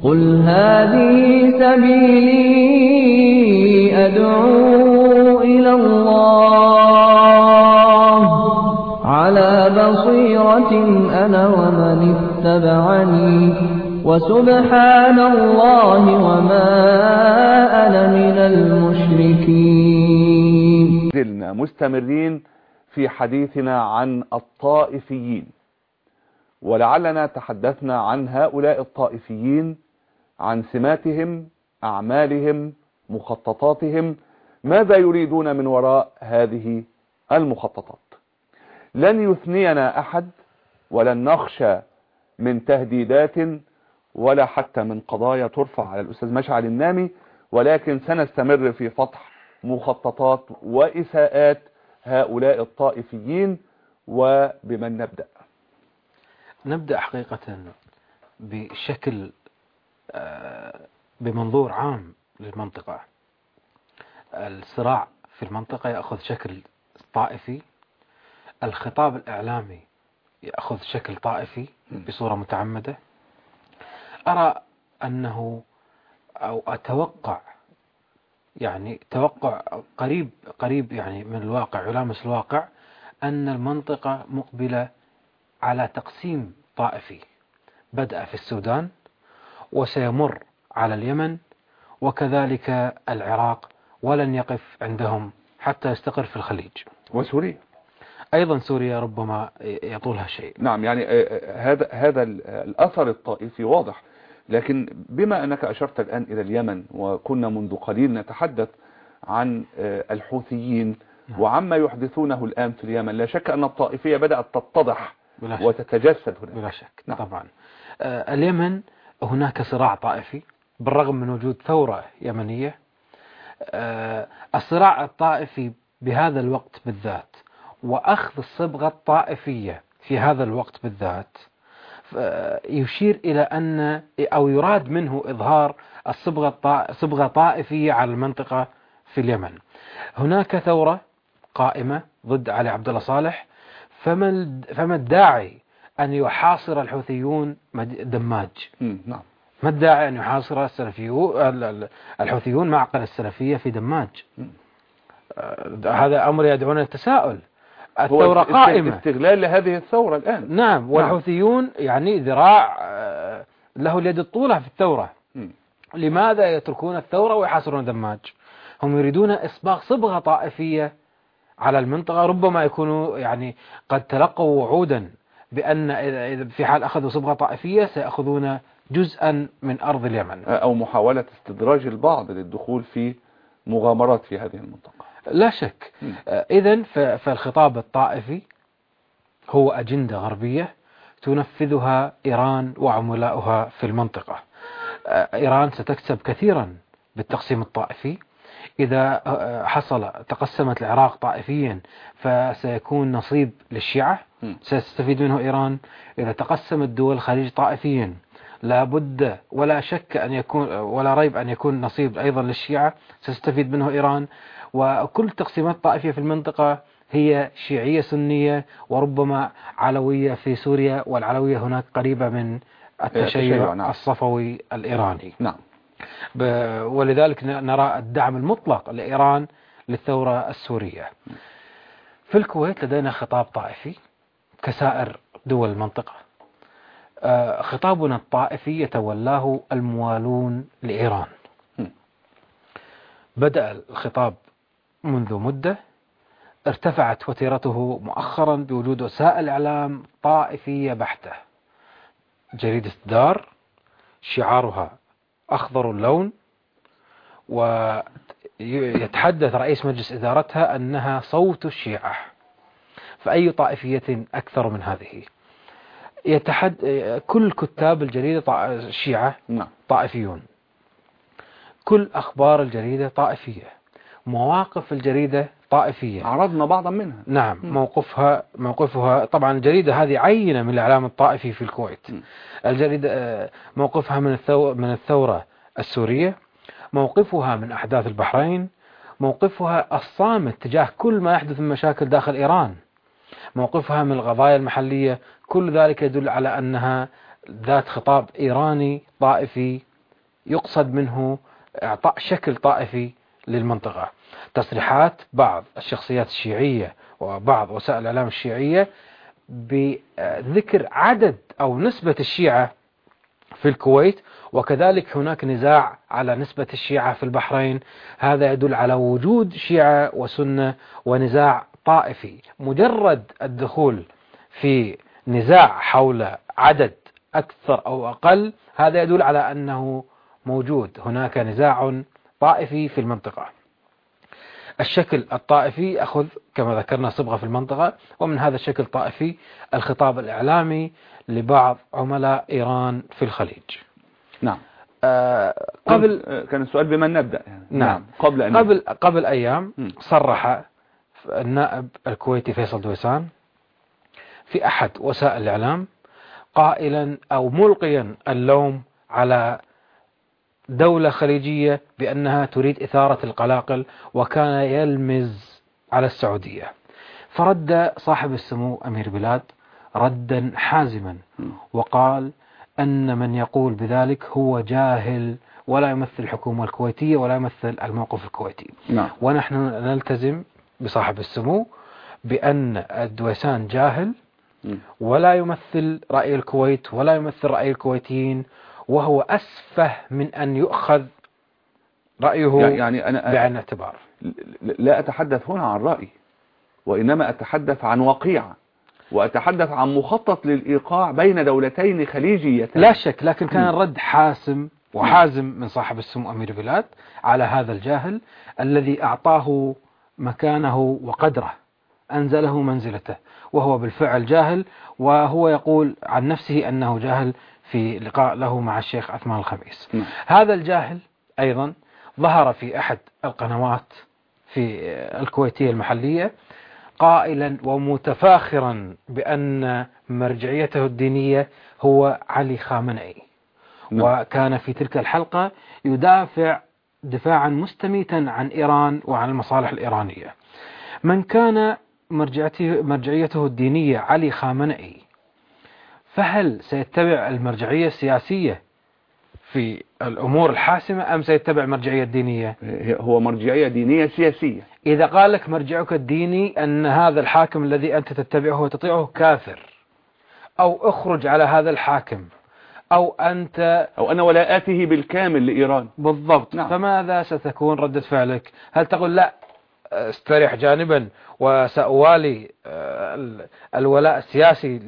قل هذه سبيلي أدعو إلى الله على بصيرة أنا ومن اتبعني وسبحان الله وما أنا من المشركين. زلنا مستمرين في حديثنا عن الطائفيين، ولعلنا تحدثنا عن هؤلاء الطائفيين، عن سماتهم، أعمالهم، مخططاتهم، ماذا يريدون من وراء هذه المخططات. لن يثنينا أحد، ولن نخشى من تهديدات ولا حتى من قضايا ترفع على الأستاذ مشعل النامي، ولكن سنستمر في فتح مخططات وإساءات هؤلاء الطائفيين. وبمن نبدأ؟ نبدأ حقيقة بشكل بمنظور عام للمنطقة. الصراع في المنطقة يأخذ شكل طائفي، الخطاب الإعلامي يأخذ شكل طائفي بصورة متعمدة. أرى أنه أو أتوقع توقع قريب من الواقع، يلامس الواقع، أن المنطقة مقبلة على تقسيم طائفي بدأ في السودان وسيمر على اليمن وكذلك العراق، ولن يقف عندهم حتى يستقر في الخليج. وسوريا أيضا سوريا ربما يطولها شيء. نعم، يعني هذا الأثر الطائفي واضح. لكن بما أنك أشرت الآن إلى اليمن، وكنا منذ قليل نتحدث عن الحوثيين وعما يحدثونه الآن في اليمن، لا شك أن الطائفية بدأت تتضح وتتجسد هناك. بلا شك. نعم. طبعا اليمن هناك صراع طائفي بالرغم من وجود ثورة يمنية. الصراع الطائفي بهذا الوقت بالذات وأخذ الصبغة الطائفية في هذا الوقت بالذات يشير إلى أن أو يراد منه إظهار صبغة طائفية على المنطقة في اليمن. هناك ثورة قائمة ضد علي عبد الله صالح، فما الداعي أن يحاصر الحوثيون دماج؟ نعم. ما الداعي أن يحاصر الحوثيون معقل السلفية في دماج؟ هذا أمر يدعونا للتساؤل. الثورة قائمة، استغلال لهذه الثورة الآن. نعم. والحوثيون يعني ذراع له اليد الطولة في الثورة. لماذا يتركون الثورة ويحاصرون دماج؟ هم يريدون إصباغ صبغة طائفية على المنطقة. ربما يكونوا قد تلقوا وعودا بأن إذا في حال أخذوا صبغة طائفية سيأخذون جزءا من أرض اليمن، أو محاولة استدراج البعض للدخول في مغامرات في هذه المنطقة. لا شك. إذن فالخطاب الطائفي هو أجندة غربية تنفذها إيران وعملاؤها في المنطقة. إيران ستكسب كثيرا بالتقسيم الطائفي. إذا تقسمت العراق طائفيا فسيكون نصيب للشيعة، ستستفيد منه إيران. إذا تقسمت دول الخليج طائفيا لا بد ولا شك أن يكون ولا ريب أن يكون نصيب أيضا للشيعة، ستستفيد منه إيران. وكل تقسيمات طائفية في المنطقة هي شيعية سنية وربما علوية في سوريا، والعلوية هناك قريبة من التشيع الصفوي الإيراني. نعم. ولذلك نرى الدعم المطلق لإيران للثورة السورية. في الكويت لدينا خطاب طائفي كسائر دول المنطقة. خطابنا الطائفي يتولاه الموالون لإيران. بدأ الخطاب منذ مدة، ارتفعت وتيرته مؤخرا بوجود وسائل إعلام طائفية بحتة. جريدة دار شعارها أخضر اللون، ويتحدث رئيس مجلس إدارتها أنها صوت الشيعة. فأي طائفية أكثر من هذه؟ كل كتاب الجريدة الشيعة طائفيون، كل أخبار الجريدة طائفية، مواقف الجريدة طائفية. عرضنا بعضا منها. نعم. موقفها طبعا الجريدة هذه عينة من الإعلام الطائفي في الكويت. الجريدة موقفها من الثورة السورية، موقفها من أحداث البحرين، موقفها الصامت تجاه كل ما يحدث من مشاكل داخل إيران، موقفها من القضايا المحلية. كل ذلك يدل على أنها ذات خطاب إيراني طائفي يقصد منه إعطاء شكل طائفي للمنطقة. تصريحات بعض الشخصيات الشيعية وبعض وسائل الإعلام الشيعية بذكر عدد أو نسبة الشيعة في الكويت، وكذلك هناك نزاع على نسبة الشيعة في البحرين، هذا يدل على وجود شيعة وسنة ونزاع طائفي. مجرد الدخول في نزاع حول عدد أكثر أو أقل، هذا يدل على أنه موجود هناك نزاع طائفي في المنطقة. الشكل الطائفي أخذ كما ذكرنا صبغة في المنطقة، ومن هذا الشكل الطائفي الخطاب الإعلامي لبعض عملاء إيران في الخليج. نعم. قبل كان السؤال بمن نبدأ يعني. نعم. قبل أيام صرح النائب الكويتي فيصل دويسان في أحد وسائل الإعلام قائلا أو ملقيا اللوم على دولة خليجية بأنها تريد إثارة القلاقل، وكان يلمز على السعودية. فرد صاحب السمو أمير بلاد ردا حازما وقال أن من يقول بذلك هو جاهل ولا يمثل الحكومة الكويتية ولا يمثل الموقف الكويتي. نعم. ونحن نلتزم بصاحب السمو بأن الدويسان جاهل ولا يمثل رأي الكويت ولا يمثل رأي الكويتيين، وهو أسفه من أن يؤخذ رأيه يعني أنا بعين الاعتبار. لا أتحدث هنا عن رأي، وإنما أتحدث عن وقيعة، وأتحدث عن مخطط للإيقاع بين دولتين خليجيتين. لا شك، لكن كان الرد حاسم وحازم من صاحب السمو أمير بلاد على هذا الجاهل الذي أعطاه مكانه وقدره، أنزله منزلته، وهو بالفعل جاهل، وهو يقول عن نفسه أنه جاهل في لقاء له مع الشيخ عثمان الخميس. هذا الجاهل أيضا ظهر في أحد القنوات في الكويتية المحلية قائلا ومتفاخرا بأن مرجعيته الدينية هو علي خامنئي، وكان في تلك الحلقة يدافع دفاعا مستميتا عن إيران وعن المصالح الإيرانية. من كان مرجعيته الدينية علي خامنئي، فهل سيتبع المرجعية السياسية في الأمور الحاسمة أم سيتبع المرجعية الدينية؟ هو مرجعية دينية سياسية. إذا قال لك مرجعك الديني أن هذا الحاكم الذي أنت تتبعه وتطيعه كافر، أو اخرج على هذا الحاكم، أو أنا ولاءاته بالكامل لإيران. بالضبط. نعم. فماذا ستكون ردة فعلك؟ هل تقول لا استريح جانبا وسأوالي الولاء السياسي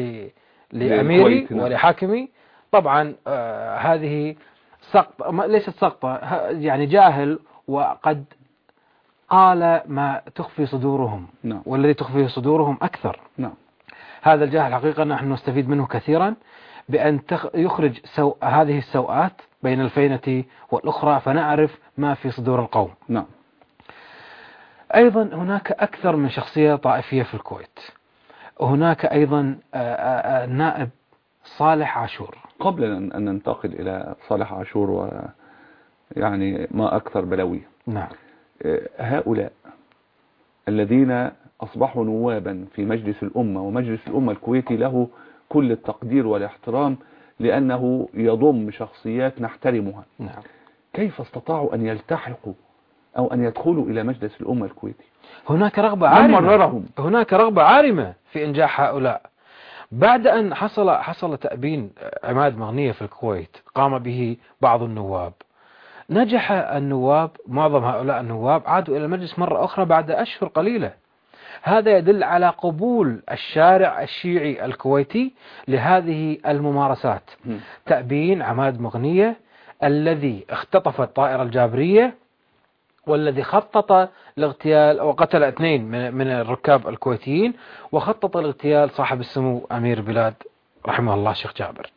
لأميري ولحاكمي؟ طبعا هذه سقطة، ليست سقطة، يعني جاهل وقد قال ما تخفي صدورهم. نعم. والذي تخفي صدورهم أكثر. نعم. هذا الجاهل حقيقة نحن نستفيد منه كثيرا بأن يخرج هذه السوءات بين الفينة والأخرى فنعرف ما في صدور القوم. نعم. أيضا هناك أكثر من شخصية طائفية في الكويت. هناك أيضا النائب صالح عاشور. قبل أن ننتقل إلى صالح عاشور ويعني ما أكثر بلوي. نعم. هؤلاء الذين أصبحوا نوابا في مجلس الأمة، ومجلس الأمة الكويتي له كل التقدير والاحترام لأنه يضم شخصيات نحترمها. نعم. كيف استطاعوا أن يلتحقوا أو أن يدخلوا إلى مجلس الأمة الكويتي؟ هناك رغبة عارمة في إنجاح هؤلاء. بعد أن حصل تأبين عماد مغنية في الكويت قام به بعض النواب، نجح النواب، معظم هؤلاء النواب عادوا إلى المجلس مرة أخرى بعد أشهر قليلة. هذا يدل على قبول الشارع الشيعي الكويتي لهذه الممارسات. تأبين عماد مغنية الذي اختطف الطائرة الجابرية والذي خطط لاغتيال وقتل 2 من الركاب الكويتيين، وخطط لاغتيال صاحب السمو أمير بلاد رحمه الله الشيخ جابر.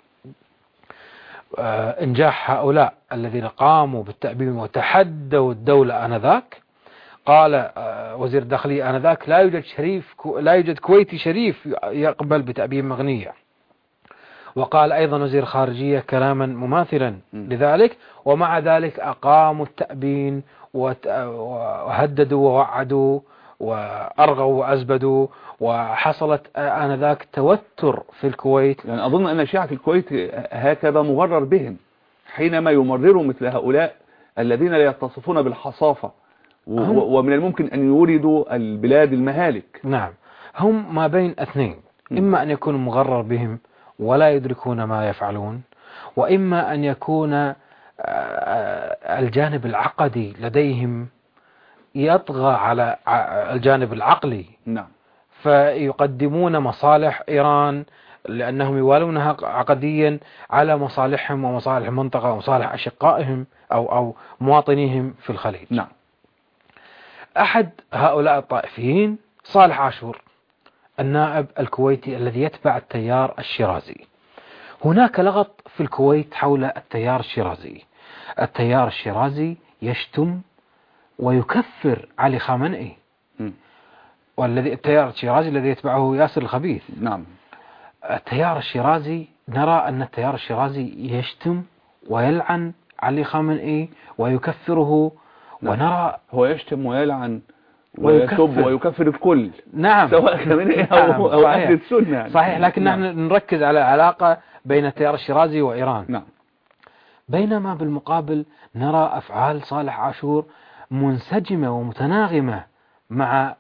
إنجاح هؤلاء الذين قاموا بالتأبين وتحدوا الدولة آنذاك، قال وزير الداخلية آنذاك لا يوجد كويتي شريف يقبل بتأبين مغنية. وقال أيضا وزير الخارجية كلاما مماثلا لذلك، ومع ذلك أقاموا التأبين وهددوا ووعدوا وأرغوا وأزبدوا، وحصلت آنذاك توتر في الكويت. يعني أظن أن شيعة الكويت هكذا مغرر بهم. حينما يمرروا مثل هؤلاء الذين لا يتصفون بالحصافة ومن الممكن أن يوردوا البلاد المهالك. نعم، هم ما بين اثنين، إما أن يكون مغرر بهم ولا يدركون ما يفعلون، وإما أن يكون الجانب العقدي لديهم يطغى على الجانب العقلي. نعم. فيقدمون مصالح إيران لأنهم يوالونها عقديا على مصالحهم ومصالح المنطقة ومصالح أشقائهم أو مواطنيهم في الخليج. نعم. أحد هؤلاء الطائفيين صالح عاشور، النائب الكويتي الذي يتبع التيار الشيرازي. هناك لغط في الكويت حول التيار الشيرازي. التيار الشيرازي يشتم ويكفر علي خامنئي، والذي التيار الشيرازي الذي يتبعه ياسر الخبيث. نعم. التيار الشيرازي نرى أن التيار الشيرازي يشتم ويلعن علي خامنئي ويكفره. نعم. ونرى هو يشتم ويلعن ويسب ويكفر الكل. نعم. سواء خامنئي أو أهل السنة. صحيح، لكن نحن نركز على علاقة بين التيار الشيرازي وإيران. نعم. بينما بالمقابل نرى أفعال صالح عاشور منسجمة ومتناغمة مع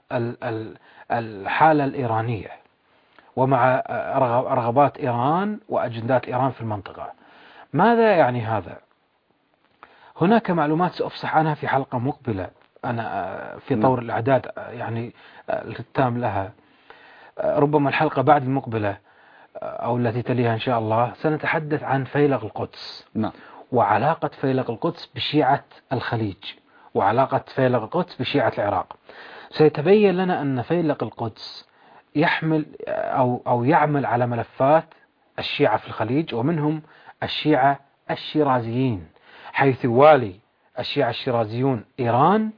الحالة الإيرانية ومع رغبات إيران وأجندات إيران في المنطقة. ماذا يعني هذا؟ هناك معلومات سأفصح عنها في حلقة مقبلة، أنا في طور الإعداد يعني التام لها. ربما الحلقة بعد المقبلة أو التي تليها إن شاء الله سنتحدث عن فيلق القدس. نعم. وعلاقة فيلق القدس بشيعة الخليج وعلاقة فيلق القدس بشيعة العراق. سيتبين لنا أن فيلق القدس يحمل أو يعمل على ملفات الشيعة في الخليج، ومنهم الشيعة الشيرازيين، حيث والي الشيعة الشيرازيون إيران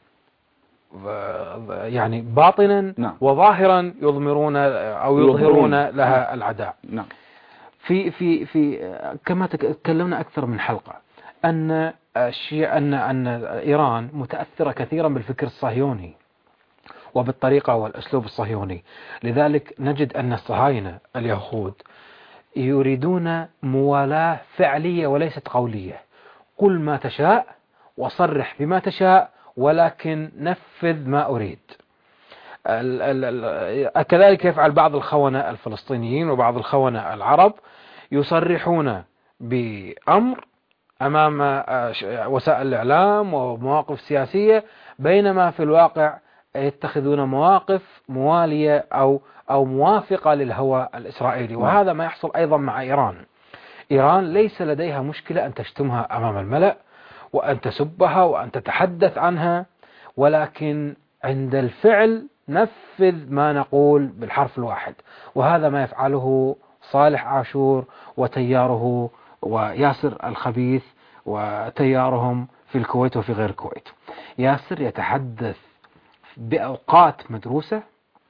يعني باطنا نعم. وظاهرا يضمرون أو يظهرون لها العداء. نعم. في كما تكلمنا أكثر من حلقة أن إيران متأثرة كثيرا بالفكر الصهيوني وبالطريقة والأسلوب الصهيوني. لذلك نجد أن الصهاينة اليهود يريدون موالاة فعلية وليست قولية. قل ما تشاء وصرح بما تشاء ولكن نفذ ما أريد. كذلك يفعل بعض الخونة الفلسطينيين وبعض الخونة العرب، يصرحون بأمر أمام وسائل الإعلام ومواقف سياسية، بينما في الواقع يتخذون مواقف موالية أو موافقة للهوى الإسرائيلي. وهذا ما يحصل أيضا مع إيران. إيران ليس لديها مشكلة أن تشتمها أمام الملأ وأن تسبها وأن تتحدث عنها، ولكن عند الفعل نفذ ما نقول بالحرف الواحد. وهذا ما يفعله صالح عاشور وتياره وياسر الخبيث وتيارهم في الكويت وفي غير الكويت. ياسر يتحدث بأوقات مدروسة،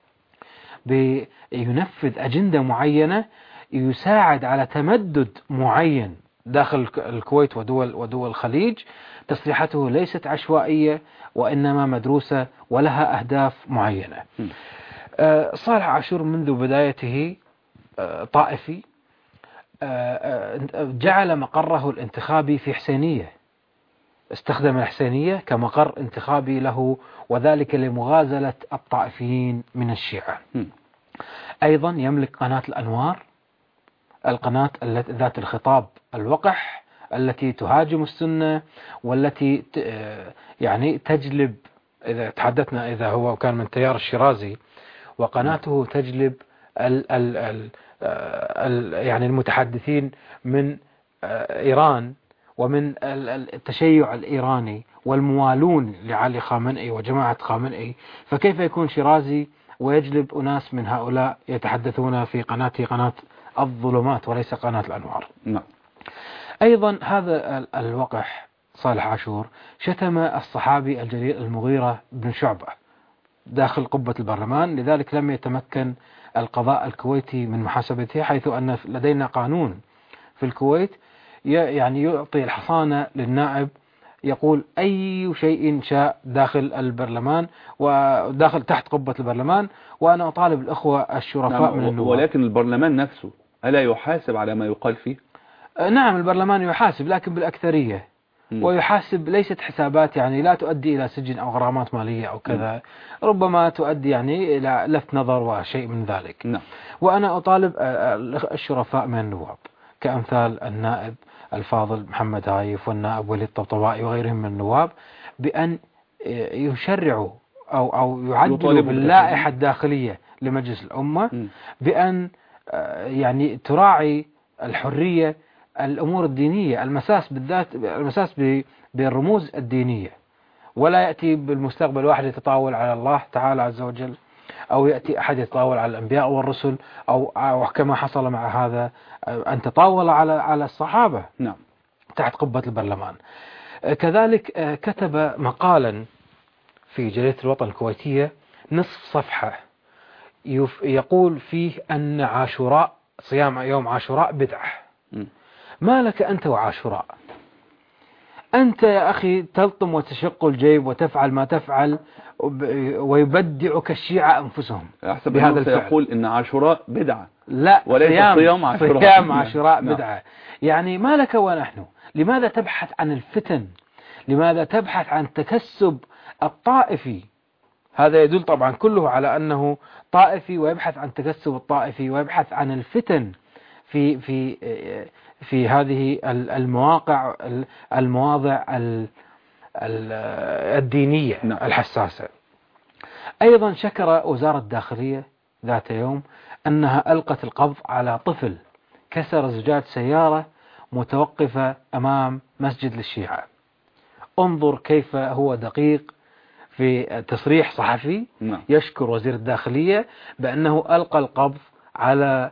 بينفذ أجندة معينة، يساعد على تمدد معين داخل الكويت ودول الخليج. تصريحاته ليست عشوائية وإنما مدروسة ولها أهداف معينة. صالح عاشور منذ بدايته طائفي، جعل مقره الانتخابي في حسينية، استخدم الحسينية كمقر انتخابي له، وذلك لمغازلة الطائفيين من الشيعة. أيضا يملك قناة الأنوار، القناة ذات الخطاب الوقح التي تهاجم السنة والتي يعني تجلب، إذا تحدثنا إذا هو كان من تيار الشيرازي، وقناته تجلب يعني المتحدثين من إيران ومن التشيع الإيراني والموالون لعلي خامنئي وجماعة خامنئي. فكيف يكون شيرازي ويجلب أناس من هؤلاء يتحدثون في قناة الظلمات وليس قناة الأنوار؟ نعم. أيضا هذا الوقح صالح عاشور شتم الصحابي الجليل المغيرة بن شعبة داخل قبة البرلمان، لذلك لم يتمكن القضاء الكويتي من محاسبته، حيث أن لدينا قانون في الكويت يعني يعطي الحصانة للنائب يقول أي شيء شاء داخل البرلمان وداخل تحت قبة البرلمان. وأنا أطالب الأخوة الشرفاء من النواب. ولكن البرلمان نفسه ألا يحاسب على ما يقال فيه؟ نعم البرلمان يحاسب لكن بالأكثرية، ويحاسب ليست حسابات يعني لا تؤدي إلى سجن أو غرامات مالية أو كذا، ربما تؤدي يعني إلى لفت نظر وشيء من ذلك. نعم. وأنا أطالب الشرفاء من النواب كأمثال النائب الفاضل محمد هايف والنائب وليد الطبطبائي وغيرهم من النواب بأن يشرعوا أو يعدلوا باللائحة الداخلية لمجلس الأمة بأن يعني تراعي الحرية الأمور الدينية، المساس بالذات المساس بالرموز الدينية، ولا يأتي بالمستقبل واحد يتطاول على الله تعالى عز وجل، أو يأتي أحد يتطاول على الأنبياء والرسل، أو كما حصل مع هذا أن تطاول على الصحابة نعم تحت قبة البرلمان. كذلك كتب مقالا في جريدة الوطن الكويتية نصف صفحة يقول فيه أن عاشوراء صيام يوم عاشوراء بدعة. ما لك أنت وعاشوراء؟ أنت يا أخي تلطم وتشق الجيب وتفعل ما تفعل ويبدعك الشيعة أنفسهم بهذا الفعل. يقول إن عاشوراء بدعة، لا وليس صيام عاشوراء. صيام عاشوراء بدعة. يعني ما لك ونحن؟ لماذا تبحث عن الفتن؟ لماذا تبحث عن تكسب الطائفي؟ هذا يدل طبعا كله على أنه طائفي ويبحث عن تكسب الطائفي ويبحث عن الفتن في هذه المواضع الدينية الحساسة. أيضا شكر وزارة الداخلية ذات يوم أنها ألقت القبض على طفل كسر زجاج سيارة متوقفة أمام مسجد للشيعة. انظر كيف هو دقيق في تصريح صحفي يشكر وزير الداخلية بأنه ألقى القبض على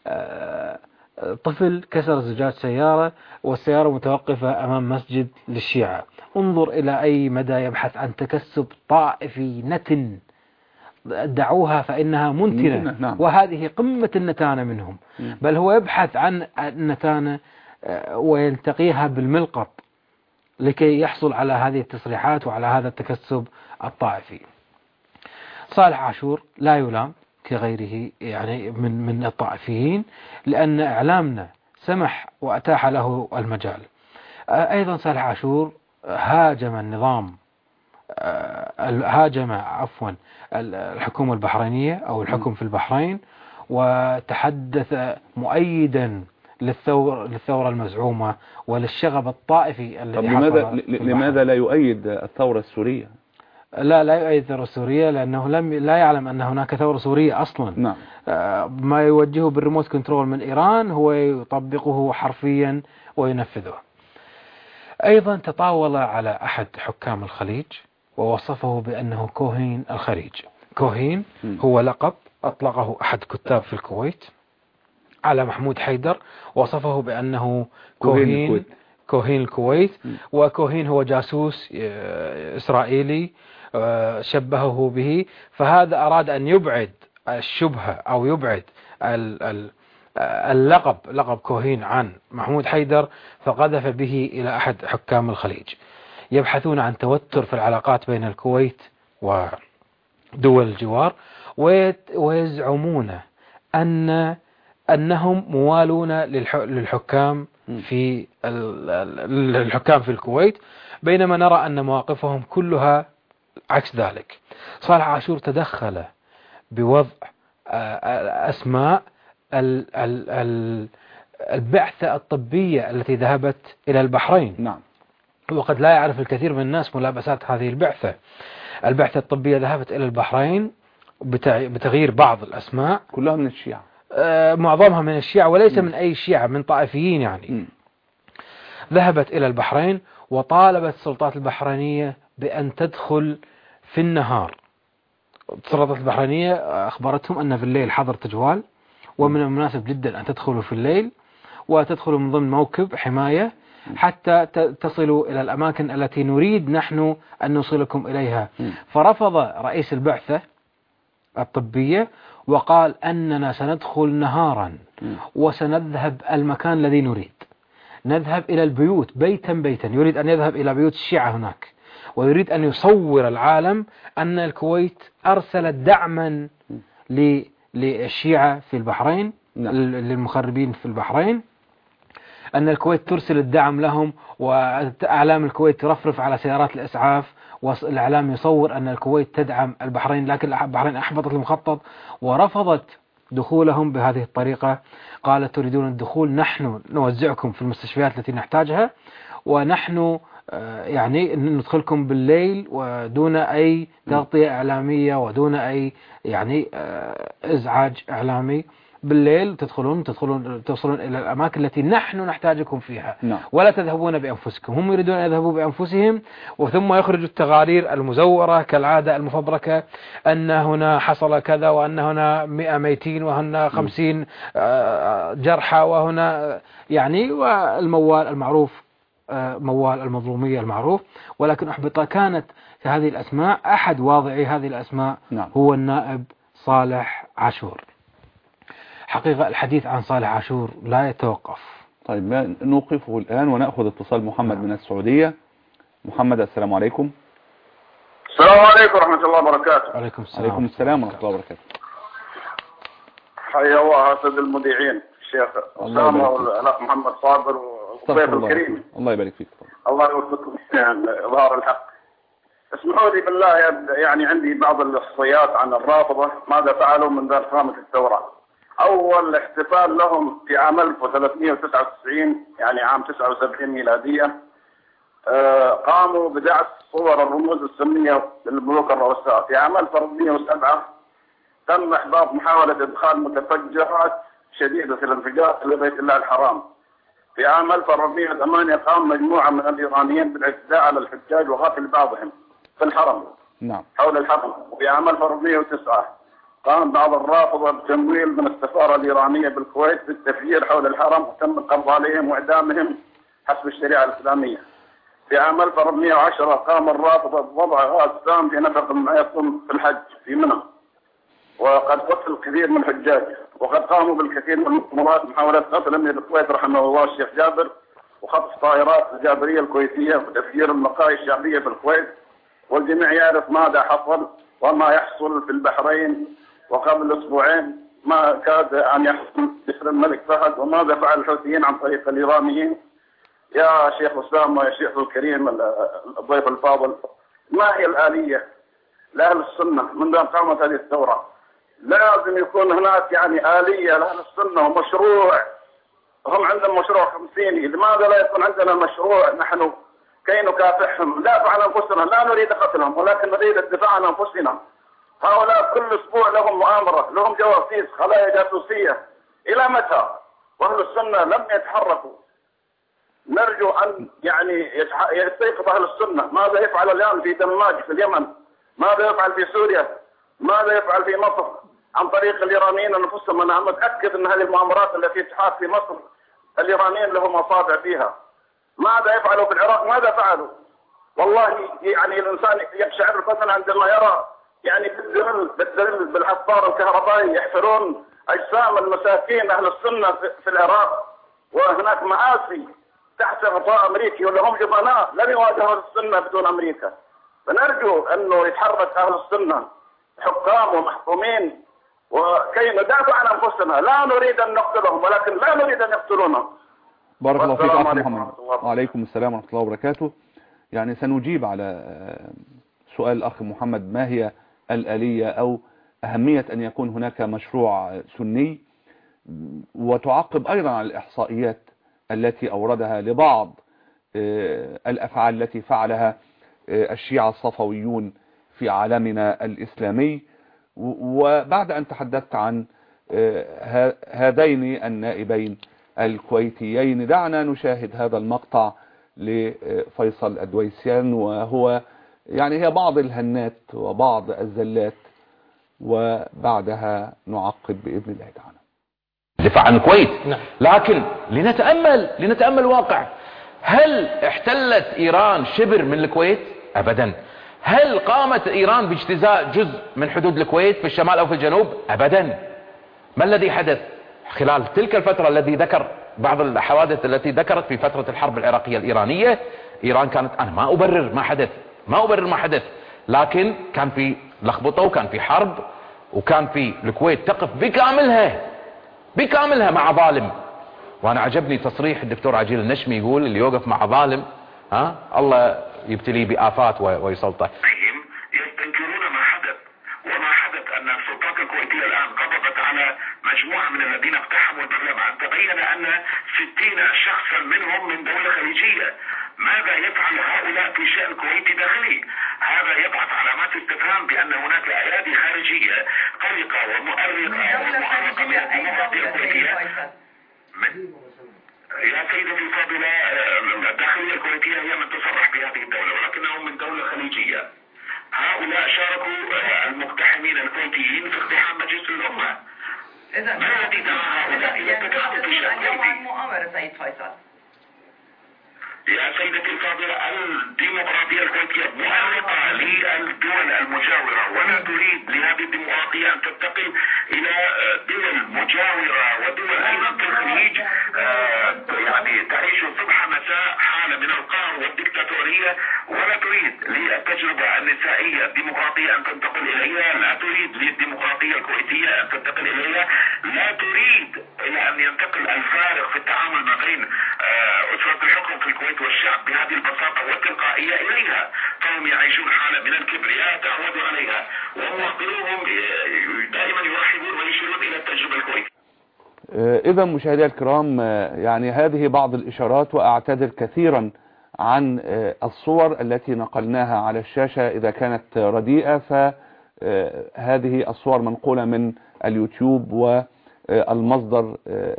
طفل كسر زجاج سيارة والسيارة متوقفة أمام مسجد للشيعة. انظر إلى أي مدى يبحث عن تكسب طائفي نتن، دعوها فإنها منتنة. نعم. وهذه قمة النتانة منهم. بل هو يبحث عن النتانة ويلتقيها بالملقط لكي يحصل على هذه التصريحات وعلى هذا التكسب الطائفي. صالح عاشور لا يلام كغيره يعني من الطائفيين، لأن إعلامنا سمح وأتاح له المجال. أيضا صالح عاشور هاجم النظام، هاجم الحكومة البحرينية أو الحكم في البحرين، وتحدث مؤيدا للثورة المزعومة وللشغب الطائفي الذي حصل. لماذا لا يؤيد الثورة السورية؟ لا يؤيد الثورة السورية لأنه لا يعلم أن هناك ثورة سورية أصلا. نعم. ما يوجهه بالريموت كنترول من إيران هو يطبقه حرفيا وينفذه. أيضا تطاول على أحد حكام الخليج ووصفه بأنه كوهين الخليج. كوهين هو لقب أطلقه أحد كتاب في الكويت على محمود حيدر، وصفه بأنه كوهين الكويت. وكوهين هو جاسوس إسرائيلي شبهه به، فهذا أراد أن يبعد الشبهة أو يبعد لقب كوهين عن محمود حيدر، فقذف به إلى أحد حكام الخليج. يبحثون عن توتر في العلاقات بين الكويت ودول الجوار، ويزعمون أنهم موالون للحكام في الكويت، بينما نرى أن مواقفهم كلها عكس ذلك. صالح عاشور تدخل بوضع أسماء البعثة الطبية التي ذهبت إلى البحرين. نعم. وقد لا يعرف الكثير من الناس ملابسات هذه البعثة الطبية ذهبت إلى البحرين بتغيير بعض الأسماء، كلها من الشيعة، معظمها من الشيعة وليس من أي شيعة، من طائفيين يعني. ذهبت إلى البحرين وطالبت السلطات البحرينية بأن تدخل في النهار. السلطات البحرينية أخبرتهم أن في الليل حظر تجوال، ومن المناسب جدا أن تدخلوا في الليل وتدخلوا من ضمن موكب حماية حتى تصلوا إلى الأماكن التي نريد نحن أن نوصلكم إليها. فرفض رئيس البعثة الطبية وقال أننا سندخل نهارا وسنذهب المكان الذي نريد، نذهب إلى البيوت بيتا بيتا. يريد أن يذهب إلى بيوت الشيعة هناك، ويريد أن يصور العالم أن الكويت أرسلت دعما للشيعة في البحرين، للمخربين في البحرين. أن الكويت ترسل الدعم لهم، وأعلام الكويت ترفرف على سيارات الإسعاف، والإعلام يصور أن الكويت تدعم البحرين، لكن البحرين أحبطت المخطط ورفضت دخولهم بهذه الطريقة. قالت تريدون الدخول، نحن نوزعكم في المستشفيات التي نحتاجها، ونحن يعني ندخلكم بالليل ودون أي تغطية إعلامية ودون أي يعني إزعاج إعلامي. بالليل توصلون إلى الأماكن التي نحن نحتاجكم فيها، ولا تذهبون بأنفسكم. هم يريدون أن يذهبوا بأنفسهم، وثم يخرجوا التقارير المزورة كالعادة المفبركة أن هنا حصل كذا، وأن هنا 100 ميتين، وهنا 50 جرحى، وهنا يعني والموال المعروف، موال المظلومية المعروف. ولكن أحبط كانت في هذه الأسماء، أحد واضعي هذه الأسماء هو النائب صالح عاشور. حقيقة الحديث عن صالح عاشور لا يتوقف. طيب ما نوقفه الآن ونأخذ اتصال محمد من السعودية. محمد، السلام عليكم. السلام عليكم ورحمة الله وبركاته. عليكم السلام. عليكم السلام ورحمة الله وبركاته. حيا الله أسد المذيعين الشيخ أسامة والأخ محمد صابر والضيف الكريم. الله يبارك فيك. الله يوفقكم عن إظهار الحق. اسمحوا لي بالله، يعني عندي بعض الإحصائيات عن الرافضة ماذا فعلوا من ذات قامة الثورة. أول احتفال لهم في عام 1399 يعني عام 79 ميلادية، قاموا بدعس صور الرموز السنية للملوك الرؤساء. في عام 1407 تم إحباط محاولة إدخال متفجرات شديدة الانفجار إلى بيت الله الحرام. في عام 1408 قام مجموعة من الإيرانيين بالاعتداء على الحجاج وقتل بعضهم في الحرم حول الحرم. وفي عام 1409 قام بعض الرافضة بتمويل من السفارة الإيرانية بالكويت بالتفجير حول الحرم، وتم القبض عليهم وإعدامهم حسب الشريعة الإسلامية. في عام 1410 قام الرافضة بوضع غاز سام في نفق ما يقوم في الحج في منى، وقد قتل الكثير من الحجاج. وقد قاموا بالكثير من المؤامرات محاولة قتل أمير الكويت رحمه الله الشيخ جابر، وخطف طائرات الجابرية الكويتية، وتفجير المقاهي الشعبية في الكويت. والجميع يعرف ماذا حصل وما يحصل في البحرين. وقبل أسبوعين ما كاد أن يحصل بسر الملك فهد، وماذا فعل الحوثيين عن طريق الإيرانيين. يا شيخ أسامة ويا شيخ الكريم الضيف الفاضل، ما هي الآلية لأهل السنة منذ أن قامت هذه الثورة؟ لازم يكون هناك يعني آلية لأهل السنة ومشروع. هم عندهم مشروع 50، لماذا لا يكون عندنا مشروع نحن كي نكافحهم؟ ندافع عن أنفسنا، لا نريد قتلهم ولكن نريد الدفاع عن أنفسنا. هؤلاء كل أسبوع لهم مؤامرة، لهم جواسيس، خلايا جاسوسية. إلى متى؟ وأهل السنة لم يتحركوا. نرجو أن يعني يستيقظ أهل السنة. ماذا يفعل الآن في دماج في اليمن؟ ماذا يفعل في سوريا؟ ماذا يفعل في مصر عن طريق الإيرانيين أنفسهم؟ أنا متأكد أن هذه المؤامرات التي تحاك في مصر الإيرانيين لهم أصابع فيها. ماذا يفعلوا في العراق؟ ماذا فعلوا؟ والله يعني الإنسان يقشعر مثلا عندما يرى يعني بالدرل بالحصار الكهربائي يحفرون أجسام المساكين أهل السنة في العراق، وهناك مآسي تحت غطاء أمريكي، ولا هم جبناء لن يواجهوا السنة بدون أمريكا. فنرجو أنه يتحرك أهل السنة حكام ومحكومين وكي ندافع عن أنفسنا. لا نريد أن نقتلهم ولكن لا نريد أن يقتلونا. بارك الله فيك أخي محمد. وعليكم السلام ورحمة الله وبركاته. يعني سنجيب على سؤال الأخ محمد، ما هي الآلية أو أهمية أن يكون هناك مشروع سني، وتعقب أيضا على الإحصائيات التي أوردها لبعض الأفعال التي فعلها الشيعة الصفويون في عالمنا الإسلامي. وبعد أن تحدثت عن هذين النائبين الكويتيين، دعنا نشاهد هذا المقطع لفيصل الدويسيان، وهو يعني هي بعض الهنات وبعض الزلات، وبعدها نعقب بإذن الله تعالى. دفاع عن الكويت. لكن لنتأمل الواقع. هل احتلت إيران شبر من الكويت؟ أبدا. هل قامت إيران باجتزاء جزء من حدود الكويت في الشمال أو في الجنوب؟ أبدا. ما الذي حدث خلال تلك الفترة التي ذكر بعض الحوادث التي ذكرت في فترة الحرب العراقية الإيرانية؟ إيران كانت، أنا ما أبرر ما حدث، لكن كان في لخبطة وكان في حرب، وكان في الكويت تقف بكاملها مع ظالم، وانا عجبني تصريح الدكتور عجيل النشمي، يقول اللي يوقف مع ظالم الله يبتليه بآفات ويسلطه. يستنكرون ما حدث، وما حدث ان السلطات الكويتيه الان قبضت على مجموعه من الذين اقتحموا البرلمان. تبين ان 60 شخصا منهم من دوله خليجيه. ماذا يفعل هؤلاء في شأن كويتي داخلي؟ هذا يبعث علامات استفهام بان هناك ايادي خارجيه قلقه ومؤرقه ومؤرقه من الديمقراطيه الكويتيه. يا سيدتي الفاضله، الداخليه الكويتيه هي من تصرح بهذه الدوله، ولكنهم من دوله خليجيه. هؤلاء شاركوا المقتحمين الكويتيين في اقتحام مجلس الامه. ما الذي دعا هؤلاء الى التدخل في شأن كويتي؟ يا سيدتي الفاضلة، الديمقراطية الكويتية مؤرقة للدول المجاورة، ولا تريد لهذه الديمقراطية أن تنتقل إلى دول مجاورة ودول أيضا في الخليج يعني تعيش صبح مساء حالة من القهر والدكتاتورية، ولا تريد للتجربة النسائية الديمقراطية أن تنتقل إليها، لا تريد للديمقراطية الكويتية أن تنتقل إليها، لا تريد إلى أن ينتقل الفارق في التعامل ما بين أسرة الحكم في الكويت والشعب بهذه البساطة والتلقائية إليها. فهم يعيشون حالة من الكبرياء تعودوا عليها، ومواطنوهم دائما يرحبون ويشيرون إلى التجربة الكويتية. إذا مشاهدي الكرام، يعني هذه بعض الإشارات، وأعتذر كثيرا عن الصور التي نقلناها على الشاشة إذا كانت رديئة، فهذه الصور منقولة من اليوتيوب، والمصدر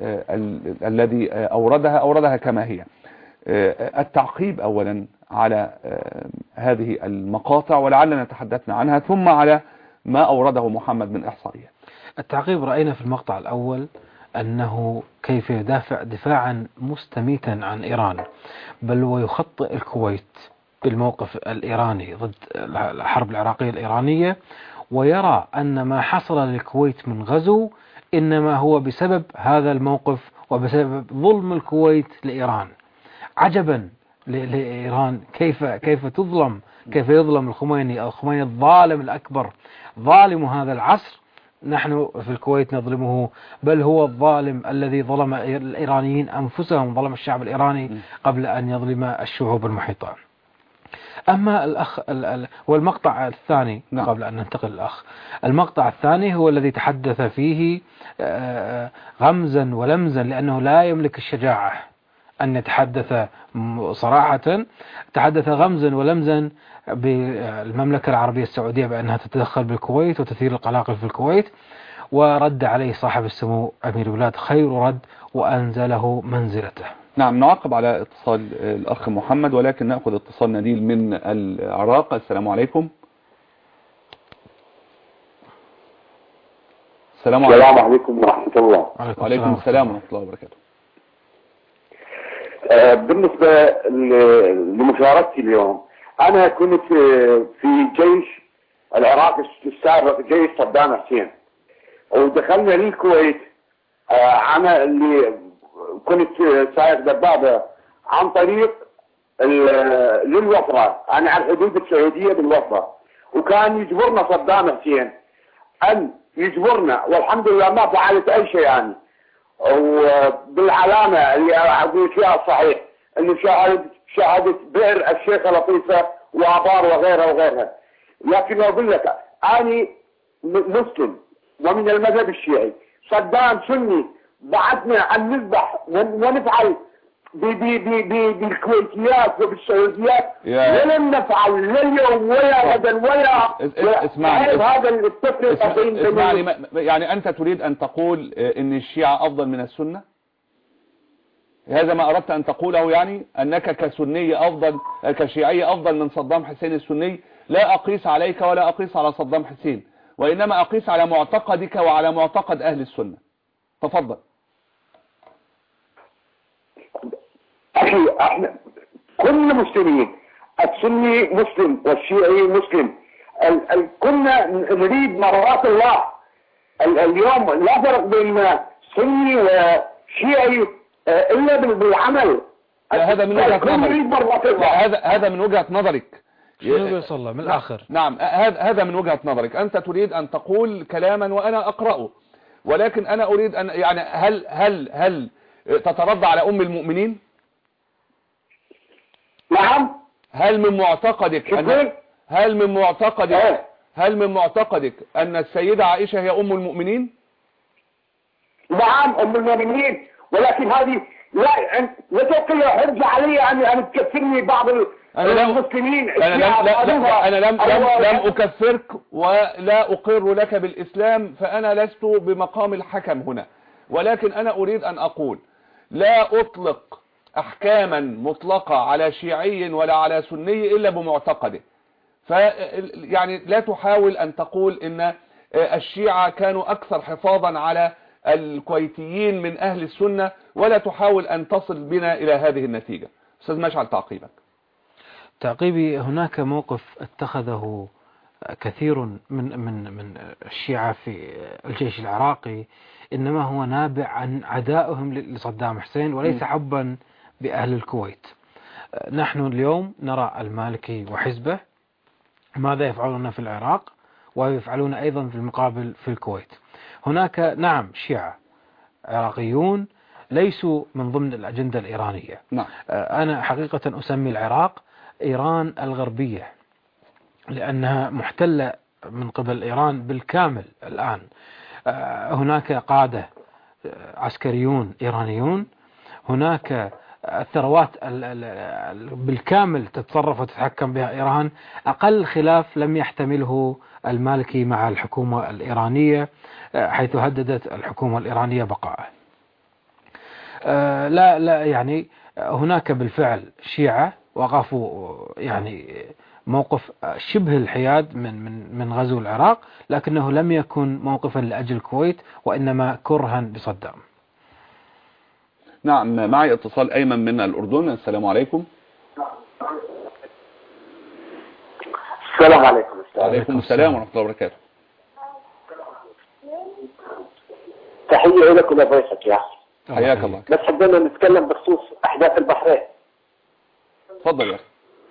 الذي أوردها كما هي. التعقيب أولا على هذه المقاطع، ولعلنا تحدثنا عنها، ثم على ما أورده محمد من إحصائيات. التعقيب رأينا في المقطع الأول أنه كيف يدافع دفاعا مستميتا عن إيران، بل ويخطئ الكويت بالموقف الإيراني ضد الحرب العراقية الإيرانية، ويرى أن ما حصل للكويت من غزو إنما هو بسبب هذا الموقف وبسبب ظلم الكويت لإيران. عجبا لإيران كيف تظلم، كيف يظلم الخميني الظالم الأكبر، ظالم هذا العصر. نحن في الكويت نظلمه، بل هو الظالم الذي ظلم الإيرانيين أنفسهم، ظلم الشعب الإيراني قبل أن يظلم الشعوب المحيطة. أما الأخ والمقطع الثاني، قبل أن ننتقل للأخ، المقطع الثاني هو الذي تحدث فيه غمزا ولمزا، لأنه لا يملك الشجاعة أن يتحدث صراحة. تحدث غمزا ولمزا بالمملكة العربية السعودية بأنها تتدخل بالكويت وتثير القلاقل في الكويت، ورد عليه صاحب السمو أمير البلاد خير رد وأنزله منزلته. نعم، نعقب على اتصال الأخ محمد، ولكن نأخذ اتصال نديل من العراق. السلام عليكم. السلام عليكم ورحمة الله. وعليكم السلام ورحمة الله وبركاته. بالنسبة لمشاركتي اليوم، أنا كنت في جيش العراق السابق، جيش صدام حسين، ودخلنا للكويت. أنا اللي كنت سائق دبابة عن طريق للوفرة، أنا على الحدود السعودية بالوفرة، وكان يجبرنا صدام حسين أن يجبرنا، والحمد لله ما فعلت أي شيء يعني. وبالعلامة اللي أقول فيها الصحيح أنه شاهدت بئر الشيخة لطيفة وآبار وغيرها. لكن أقول لك أنا مسلم ومن المذهب الشيعي، صدام سني، بعدنا أن نذبح ونفعل بالكويتيات وبالسعوديات، ولن نفعل لا اليوم ولا غدا ولا هذا التفرقة بين. يعني أنت تريد أن تقول إن الشيعة أفضل من السنة؟ هذا ما أردت أن تقوله، يعني أنك كسني أفضل، كشيعي أفضل من صدام حسين السني؟ لا أقيس عليك ولا أقيس على صدام حسين، وإنما أقيس على معتقدك وعلى معتقد أهل السنة. تفضل. أخي، احنا كلنا مسلمين، السني مسلم والشيعي مسلم، كنا نريد مرضات الله. اليوم لا فرق بين سني وشيعي إلا بالعمل. هذا من وجهة نظرك. هذا من وجهة نظرك. يصلى من الآخر. نعم، هذا من وجهة نظرك. أنت تريد أن تقول كلاما وأنا أقرأه، ولكن أنا أريد أن يعني هل تترضى على أم المؤمنين؟ نعم. هل من معتقدك هل من معتقدك أن السيدة عائشة هي أم المؤمنين؟ نعم أم المؤمنين، ولكن هذه لا توقية حرجة علي أن تكفرني بعض المسلمين. أنا لم أكفرك ولا أقر لك بالإسلام، فأنا لست بمقام الحكم هنا، ولكن أنا أريد أن أقول لا أطلق أحكاما مطلقة على شيعي ولا على سني إلا بمعتقده. يعني لا تحاول أن تقول إن الشيعة كانوا أكثر حفاظا على الكويتيين من أهل السنة، ولا تحاول أن تصل بنا إلى هذه النتيجة. أستاذ مشعل، تعقيبي، هناك موقف اتخذه كثير من الشيعة في الجيش العراقي، إنما هو نابع عن عدائهم لصدام حسين وليس حبا بأهل الكويت. نحن اليوم نرى المالكي وحزبه ماذا يفعلون في العراق ويفعلون أيضا في المقابل في الكويت. هناك نعم شيعة عراقيون ليسوا من ضمن الأجندة الإيرانية. أنا حقيقة أسمي العراق إيران الغربية، لأنها محتلة من قبل إيران بالكامل الآن. هناك قادة عسكريون إيرانيون، هناك الثروات بالكامل تتصرف وتتحكم بها إيران. أقل خلاف لم يحتمله المالكي مع الحكومة الإيرانية، حيث هددت الحكومة الإيرانية بقائه. لا يعني هناك بالفعل شيعة وقفوا يعني موقف شبه الحياد من غزو العراق، لكنه لم يكن موقفا لأجل الكويت وإنما كرها بصدام. نعم، معي اتصال أيمن من الأردن. السلام عليكم. السلام عليكم. وعليكم السلام ورحمة الله وبركاته. تحية لك ولضيفك يا أخي. حياك الله. بس حبينا نتكلم بخصوص أحداث البحرين. تفضل يا أخي.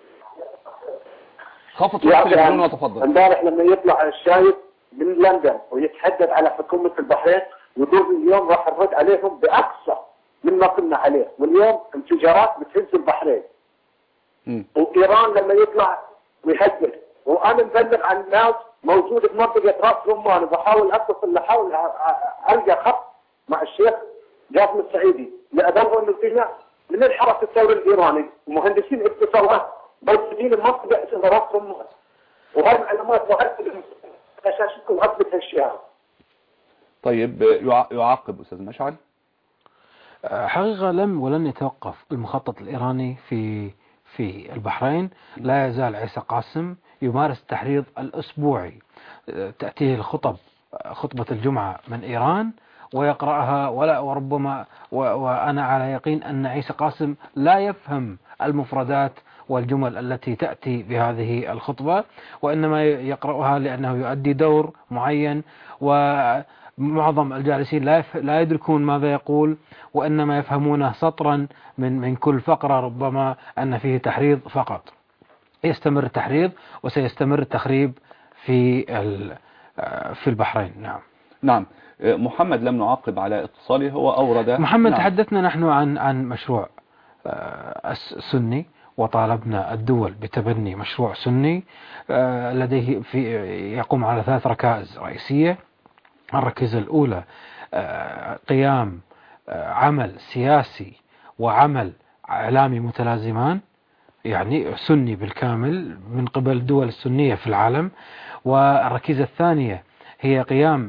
خفض صوت التلفزيون وتفضل. امبارح لما يطلع الشايب من لندن ويتحدث على حكومة البحرين، ودول اليوم راح نرد عليهم بأقصى مما كنا عليه، واليوم انفجارات بتهز البحرين. وإيران لما يطلع ويهدد، وأنا مبلغ عن الناس موجود في منطقة رأس رمان، وبحاول أتصل لحاول ألقى خط مع الشيخ جاسم السعيدي لأبلغه إنه فينا من الحرس الثوري الإيراني ومهندسين اتصالات موجودين المنطقة اسمها رأس رمان، وهاي معلومات مؤثرة أساسكم أثبت هالشيء. طيب يعقب أستاذ مشعل. حقيقة لم ولن يتوقف المخطط الإيراني في البحرين. لا يزال عيسى قاسم يمارس التحريض الأسبوعي، تأتيه خطبة الجمعة من إيران ويقرأها، وربما وأنا على يقين أن عيسى قاسم لا يفهم المفردات والجمل التي تأتي بهذه الخطبة، وإنما يقرأها لأنه يؤدي دور معين، ومعظم الجالسين لا يدركون ماذا يقول، وإنما يفهمونه سطرا من كل فقرة، ربما أن فيه تحريض فقط. يستمر التحريض وسيستمر التخريب في البحرين. نعم. محمد لم نعقب على اتصاله، هو أورد. محمد، تحدثنا نحن عن مشروع سني، وطالبنا الدول بتبني مشروع سني لديه يقوم على 3 ركائز رئيسية. الركيزة الأولى قيام عمل سياسي وعمل إعلامي متلازمان، يعني سني بالكامل من قبل الدول السنية في العالم. والركيزة الثانية هي قيام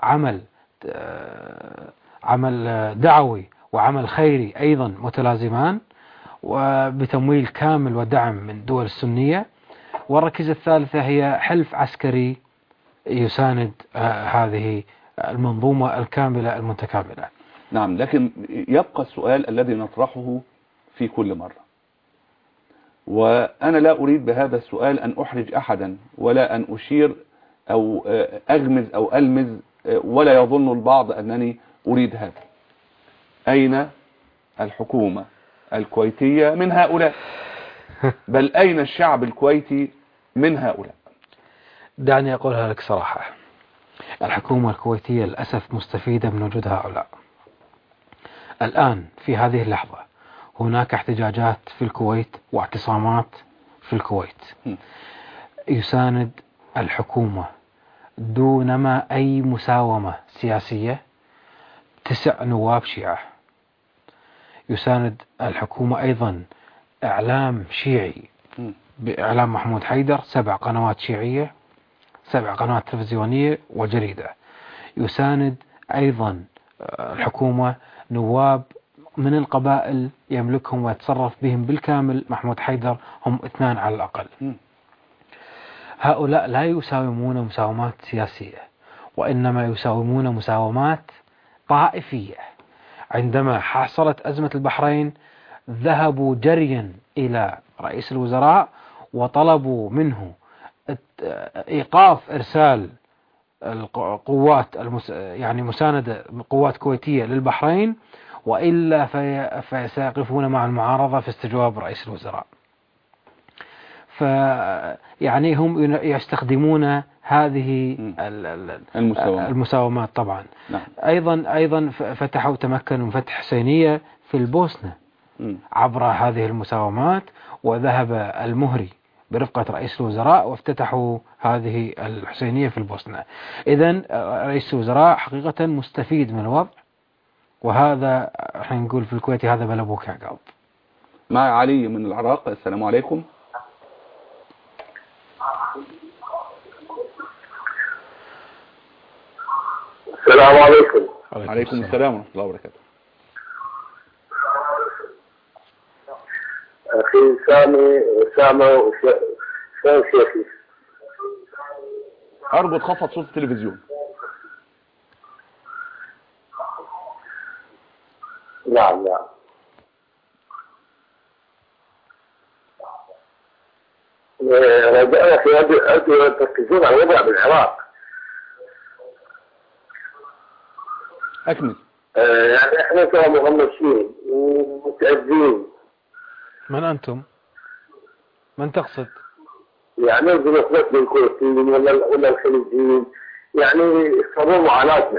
عمل دعوي وعمل خيري أيضا متلازمان وبتمويل كامل ودعم من الدول السنية. والركيزة الثالثة هي حلف عسكري يساند هذه المنظومة الكاملة المتكاملة. نعم، لكن يبقى السؤال الذي نطرحه في كل مرة، وأنا لا أريد بهذا السؤال أن أحرج أحدا ولا أن أشير أو أغمز أو ألمز، ولا يظن البعض أنني أريد هذا. أين الحكومة الكويتية من هؤلاء؟ بل أين الشعب الكويتي من هؤلاء؟ دعني أقولها لك صراحة، الحكومة الكويتية للأسف مستفيدة من وجود هؤلاء. الآن في هذه اللحظة هناك احتجاجات في الكويت واعتصامات في الكويت يساند الحكومة دون ما أي مساومة سياسية 9 نواب شيعة. يساند الحكومة أيضا إعلام شيعي بإعلام محمود حيدر، 7 قنوات شيعية، 7 قنوات تلفزيونية وجريدة. يساند أيضا الحكومة نواب من القبائل يملكهم ويتصرف بهم بالكامل محمود حيدر، هم 2 على الأقل. هؤلاء لا يساومون مساومات سياسية، وإنما يساومون مساومات طائفية. عندما حصلت أزمة البحرين ذهبوا جريا إلى رئيس الوزراء وطلبوا منه إيقاف إرسال القوات يعني مساندة قوات كويتية للبحرين، وإلا فسيقفون مع المعارضة في استجواب رئيس الوزراء. فيعني هم يستخدمون هذه المساومات طبعا. نعم. أيضا فتحوا تمكنوا من فتح حسينية في البوسنة عبر هذه المساومات، وذهب المهري برفقة رئيس الوزراء وافتتحوا هذه الحسينية في البوسنة. إذن رئيس الوزراء حقيقة مستفيد من الوضع، وهذا احنا نقول في الكويت هذا بلا بوك عقاب. مع علي من العراق. السلام عليكم. السلام عليكم. عليكم السلام ورحمة الله وبركاته. أخي سامي شيخي، أرجو تخفض صوت التلفزيون. نعم. رجاء يا أخي أرجو تركزون على الوضع بالعراق. أكمل. يعني إحنا ترى مهمشين ومتأذين. من أنتم؟ من تقصد؟ يعني بنسبة للكويتيين ولا الخليجيين، يعني يصابون معاناتنا.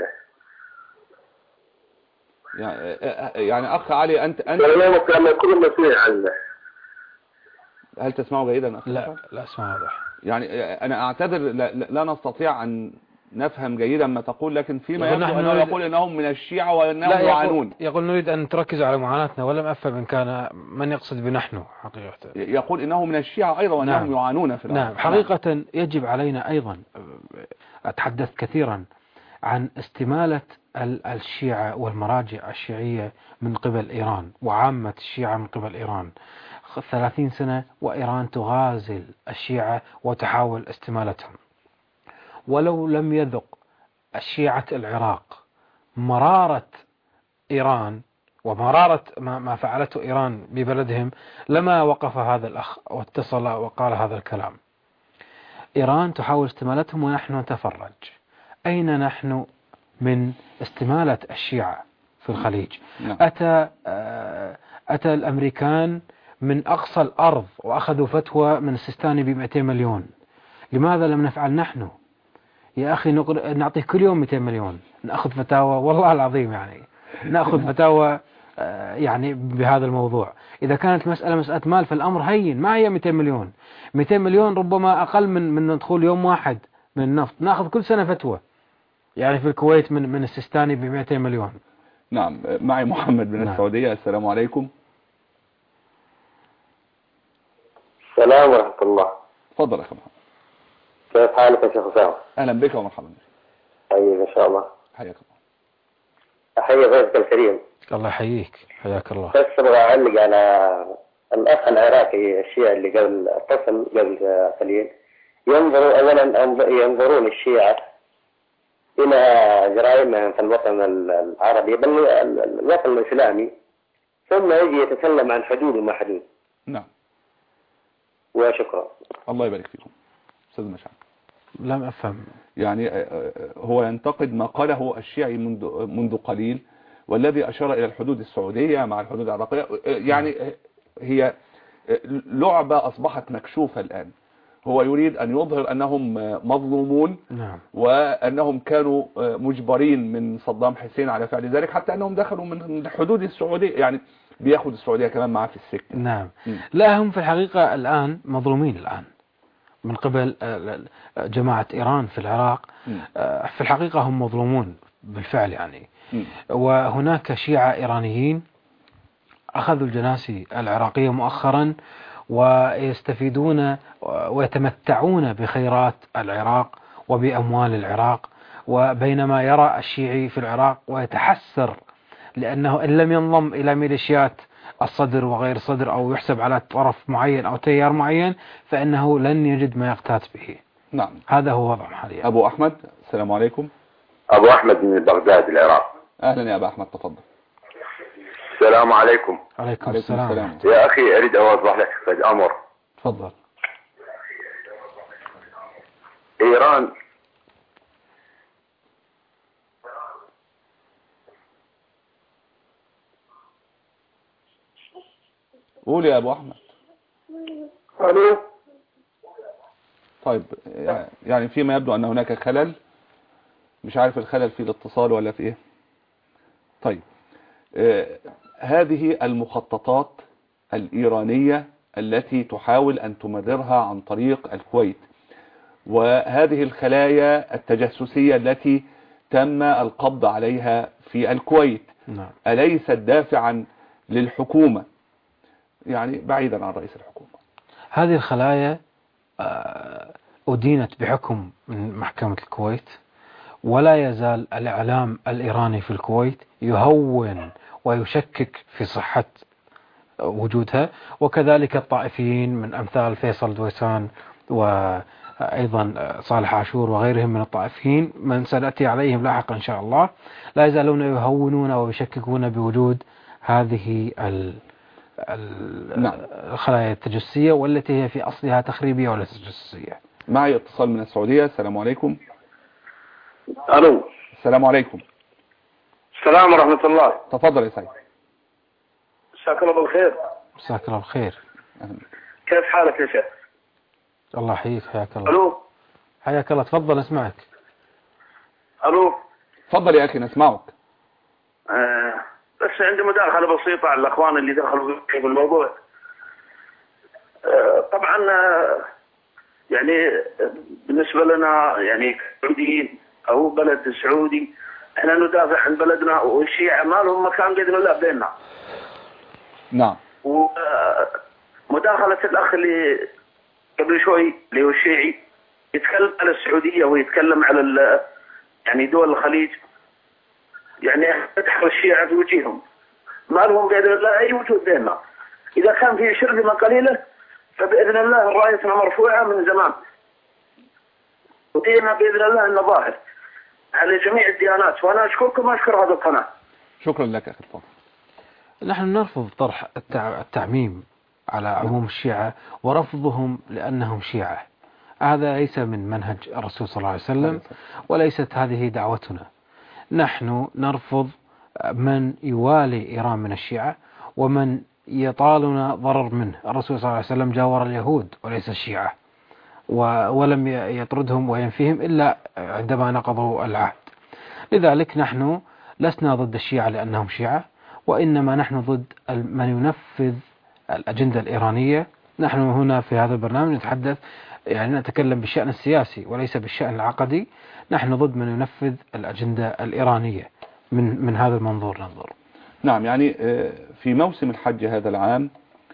يعني أخ علي أنت اليوم كان كل مسؤول عنه. هل تسمعه جيدا أخي؟ لا أسمع واضح. يعني أنا أعتذر، لا نستطيع أن نفهم جيدا ما تقول، لكن فيما يبدو أنه يقول أنهم من الشيعة وأنهم يعانون. يقول نريد أن تركزوا على معاناتنا، ولم أفهم إن كان من يقصد بنحن حقيقة. يقول إنه من الشيعة أيضا وأنهم يعانون في الأرض. نعم حقيقة يجب علينا أيضا أتحدث كثيرا عن استمالة الشيعة والمراجع الشيعية من قبل إيران، وعامة الشيعة من قبل إيران. 30 سنة وإيران تغازل الشيعة وتحاول استمالتهم. ولو لم يذق الشيعة العراق مرارة إيران ومرارة ما فعلته إيران ببلدهم لما وقف هذا الأخ واتصل وقال هذا الكلام. إيران تحاول استمالتهم ونحن نتفرج. أين نحن من استمالة الشيعة في الخليج؟ أتى الأمريكان من أقصى الأرض وأخذوا فتوى من السيستاني ب200 مليون. لماذا لم نفعل نحن؟ يا أخي نعطيه كل يوم 200 مليون، نأخذ فتاوى والله العظيم، يعني نأخذ فتاوى يعني بهذا الموضوع. إذا كانت مسألة مال فالأمر هين، ما هي 200 مليون. 200 مليون ربما أقل من دخول يوم واحد من النفط. نأخذ كل سنة فتوى يعني في الكويت من السيستاني ب200 مليون. نعم. معي محمد من السعودية. السلام عليكم. السلام ورحمة الله. تفضل أخي محمد. كيف حالك يا شيخ أسامة؟ أهلا بك ومرحبا. طيب إن شاء الله. حياك الله. أحيي ضيفك الكريم. الله يحييك، حياك الله. بس أبغى أعلق على الأخ العراقي الشيعي اللي قبل اتصل قبل قليل. ينظرون الشيعة إلى جرائمهم في الوطن العربي بل الوطن الإسلامي، ثم يجي يتكلم عن حدود وما حدود. نعم. وشكرا. الله يبارك فيكم. أستاذ مشعل. لم أفهم. يعني هو ينتقد ما قاله الشيعي منذ قليل، والذي أشار إلى الحدود السعودية مع الحدود العراقية. يعني هي لعبة أصبحت مكشوفة الآن. هو يريد أن يظهر أنهم مظلومون، نعم. وأنهم كانوا مجبرين من صدام حسين على فعل ذلك، حتى أنهم دخلوا من حدود السعودية، يعني بياخد السعودية كمان معاه في السكة. نعم. لا، هم في الحقيقة الآن مظلومين الآن من قبل جماعة إيران في العراق. في الحقيقة هم مظلومون بالفعل يعني. وهناك شيعة إيرانيين أخذوا الجناسي العراقية مؤخرا ويستفيدون ويتمتعون بخيرات العراق وبأموال العراق، وبينما يرى الشيعي في العراق ويتحسر لأنه إن لم ينضم إلى ميليشيات الصدر وغير الصدر أو يحسب على طرف معين أو تيار معين فإنه لن يجد ما يقتات به. نعم، هذا هو وضعهم حاليا. أبو أحمد، السلام عليكم. أبو أحمد من بغداد العراق. أهلا يا أبو أحمد، تفضل. السلام عليكم. عليكم السلام. يا أخي أريد أوضح لك فد أمر. تفضل. إيران قول يا أبو أحمد. ألو. طيب، يعني فيما يبدو أن هناك خلل، مش عارف الخلل في الاتصال ولا في إيه. طيب، هذه المخططات الإيرانية التي تحاول أن تمررها عن طريق الكويت، وهذه الخلايا التجسسية التي تم القبض عليها في الكويت، نعم. أليست دافعا للحكومة، يعني بعيدا عن رئيس الحكومة؟ هذه الخلايا أدينت بحكم من محكمة الكويت، ولا يزال الإعلام الإيراني في الكويت يهون ويشكك في صحة وجودها، وكذلك الطائفيين من أمثال فيصل دويسان وأيضا صالح عاشور وغيرهم من الطائفيين من سنأتي عليهم لاحقا إن شاء الله، لا يزالون يهونون ويشككون بوجود هذه الخلايا التجسسية، والتي هي في أصلها تخريبية ولا تجسسية. معي اتصال من السعودية. السلام عليكم. ألو. السلام عليكم. السلام ورحمة الله. تفضل يا سيد. مساك الله بالخير. مساك الله بالخير. كيف حالك يا شيخ؟ الله يحييك، حياك الله. ألو. حياك الله، تفضل اسمعك. ألو. تفضل يا أخي نسمعك. بس عندي مداخلة بسيطة على الأخوان اللي دخلوا في الموضوع. طبعا يعني بالنسبة لنا يعني سعوديين أو بلد سعودي، احنا ندافع عن بلدنا، والشيعة ما لهم مكان بإذن الله بيننا. نعم. ومداخلة الأخ اللي قبل شوي اللي هو الشيعي يتكلم على السعودية ويتكلم على يعني دول الخليج، يعني تدخل الشيعة في وجههم، ما لهم بإذن الله أي وجود بيننا. إذا كان في شرذمة قليلة فبإذن الله رايتنا مرفوعة من زمان، ودينا بإذن الله أنه ظاهر على جميع الديانات. وأنا أشكركم وأشكر هذا القناة. شكرا لك أخي الفاضل. نحن نرفض طرح التعميم على عموم الشيعة ورفضهم لأنهم شيعة. هذا ليس من منهج الرسول صلى الله عليه وسلم، وليست هذه دعوتنا. نحن نرفض من يوالي إيران من الشيعة ومن يطالنا ضرر منه. الرسول صلى الله عليه وسلم جاور اليهود وليس الشيعة، ولم يطردهم وينفيهم إلا عندما نقضوا العهد. لذلك نحن لسنا ضد الشيعة لأنهم شيعة، وإنما نحن ضد من ينفذ الأجندة الإيرانية. نحن هنا في هذا البرنامج نتحدث يعني نتكلم بالشأن السياسي وليس بالشأن العقدي. نحن ضد من ينفذ الأجندة الإيرانية من هذا المنظور ننظر. نعم، يعني في موسم الحج هذا العام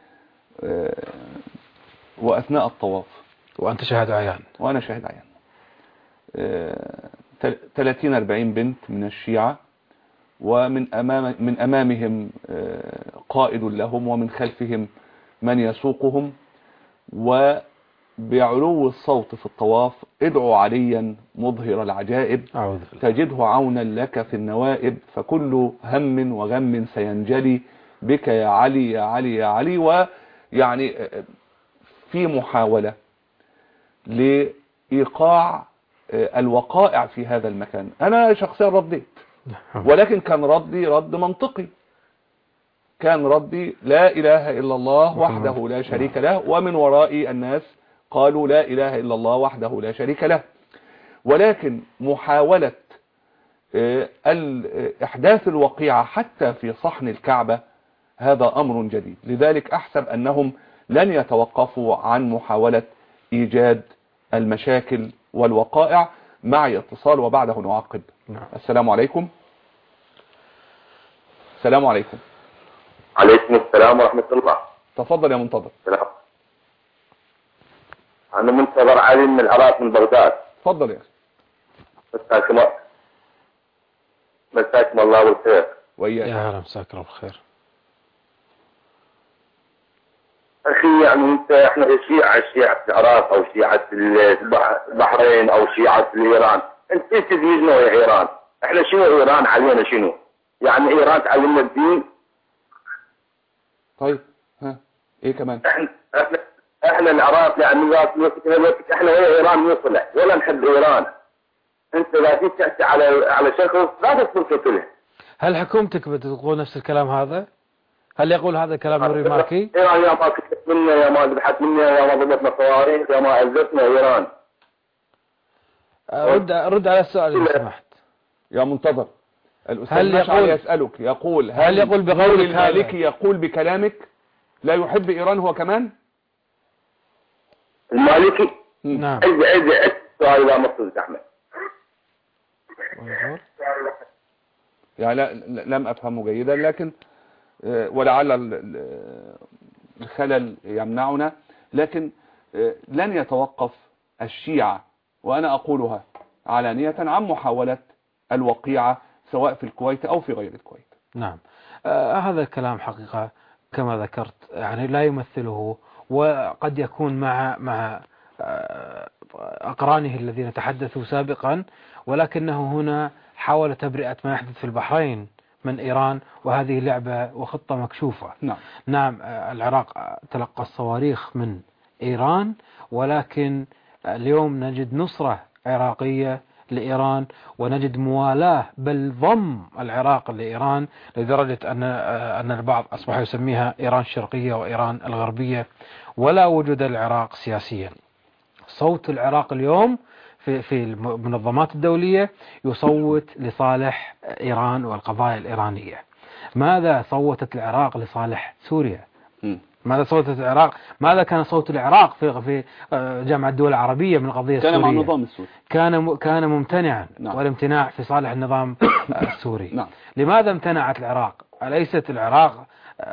وأثناء الطواف، وأنت شاهد عيان وأنا شاهد عيان، 30-40 بنت من الشيعة، ومن أمامهم قائد لهم ومن خلفهم من يسوقهم، وبعلو الصوت في الطواف ادعوا عليا مظهر العجائب تجده عونا لك في النوائب، فكل هم وغم سينجلي بك يا علي يا علي يا علي. ويعني في محاولة لإيقاع الوقائع في هذا المكان. أنا شخصيا رديت، ولكن كان ردي رد منطقي، كان ردي لا إله إلا الله وحده لا شريك له، ومن ورائي الناس قالوا لا إله إلا الله وحده لا شريك له. ولكن محاولة إحداث الوقيعة حتى في صحن الكعبة هذا أمر جديد، لذلك أحسب أنهم لن يتوقفوا عن محاولة إيجاد المشاكل والوقائع. معي اتصال وبعده نعقب. السلام عليكم. السلام عليكم. عليكم السلام ورحمة الله. تفضل يا منتظر. السلام. أنا منتظر علي من العراق من بغداد. تفضل يا أخي. مساكم الله بالخير. وإياك. يا هلا مساك الله بالخير. أخي يعني إحنا شيعة في العراق أو شيعة البحرين أو شيعة إيران. أنت تديننا يا إيران. إحنا شنو إيران علينا شنو؟ يعني إيران تعلمنا الدين. طيب ها إيه كمان؟ إحنا العراق يعني إحنا ويا إيران نصلح ولا نحب إيران. أنت لا تحكي على شخص لا تثبت له. هل حكومتك بتقول نفس الكلام هذا؟ هل يقول هذا الكلام نوري مالكي؟ إيران يا ما كتبت منا يا ما ذبحت منا يا ما ضربتنا صواريخ يا ما أذتنا إيران. رد على السؤال إذا سمحت. يا منتظر الأستاذ مشعل يسألك يقول هل يقول بقولك المالكي يقول بكلامك لا يحب إيران هو كمان؟ المالكي؟ نعم. إذا سؤال لا مصر أحمد. يعني لم أفهمه جيدا، لكن ولعل الخلل يمنعنا، لكن لن يتوقف الشيعة وأنا أقولها علانية عن محاولة الوقيعة سواء في الكويت أو في غير الكويت. نعم. هذا الكلام حقيقة كما ذكرت يعني لا يمثله، وقد يكون مع أقرانه الذين تحدثوا سابقا، ولكنه هنا حاول تبرئة ما يحدث في البحرين من إيران، وهذه لعبة وخطة مكشوفة. نعم العراق تلقى الصواريخ من إيران، ولكن اليوم نجد نصرة عراقية لإيران، ونجد موالاة بل ضم العراق لإيران، لدرجة أن البعض أصبح يسميها إيران الشرقية وإيران الغربية، ولا وجود العراق سياسيا. صوت العراق اليوم في المنظمات الدولية يصوت لصالح إيران والقضايا الإيرانية. ماذا صوتت العراق لصالح سوريا؟ ماذا صوتت العراق؟ ماذا كان صوت العراق في جامعة الدول العربية من القضية السورية؟ كان مع النظام السوري. كان ممتنعا. نعم. والامتناع في صالح النظام السوري. نعم. لماذا امتنعت العراق؟ أليست العراق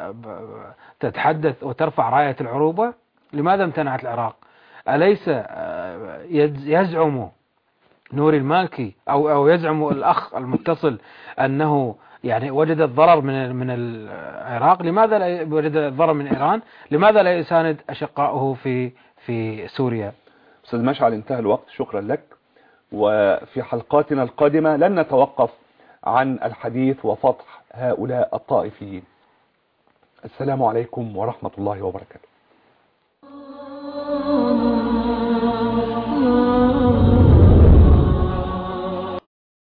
تتحدث وترفع راية العروبة؟ لماذا امتنعت العراق؟ أليس يزعم نوري المالكي أو يزعم الأخ المتصل أنه يعني وجد الضرر من العراق؟ لماذا لا وجد الضرر من إيران؟ لماذا لا يساند أشقائه في سوريا؟ أستاذ مشعل انتهى الوقت، شكرا لك، وفي حلقاتنا القادمة لن نتوقف عن الحديث وفضح هؤلاء الطائفيين. السلام عليكم ورحمة الله وبركاته.